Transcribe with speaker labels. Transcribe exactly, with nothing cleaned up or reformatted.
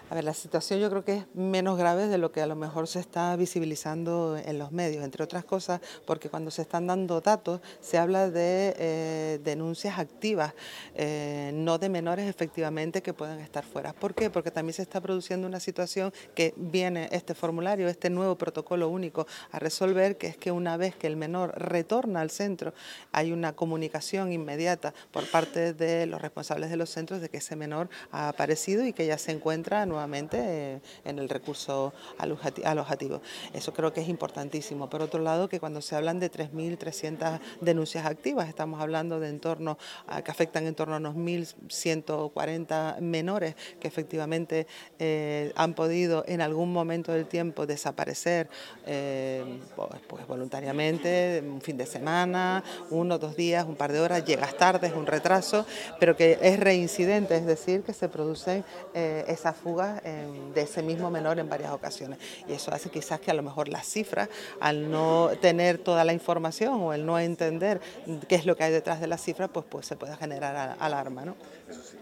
Speaker 1: A ver, la situación yo creo que es menos grave de lo que a lo mejor se está visibilizando en los medios, entre otras cosas porque cuando se están dando datos se habla de eh, denuncias activas, eh, no de menores efectivamente que puedan estar fuera. ¿Por qué? Porque también se está produciendo una situación que viene este formulario, este nuevo protocolo único a resolver, que es que una vez que el menor retorna al centro hay una comunicación inmediata por parte de los responsables de los centros de que ese menor ha aparecido y que ya se encuentra nuevamente nuevamente en el recurso alojativo. Eso creo que es importantísimo. Por otro lado, que cuando se hablan de tres mil trescientas denuncias activas, estamos hablando de en torno a, que afectan en torno a unos mil ciento cuarenta menores que efectivamente eh, han podido en algún momento del tiempo desaparecer eh, pues, pues voluntariamente, un fin de semana, uno, dos días, un par de horas, llegas tarde, es un retraso, pero que es reincidente, es decir, que se producen eh, esas fugas eh, de ese mismo menor en varias ocasiones. Y eso hace quizás que a lo mejor las cifras, al no tener toda la información o el no entender qué es lo que hay detrás de las cifras, pues, pues se pueda generar alarma, ¿no?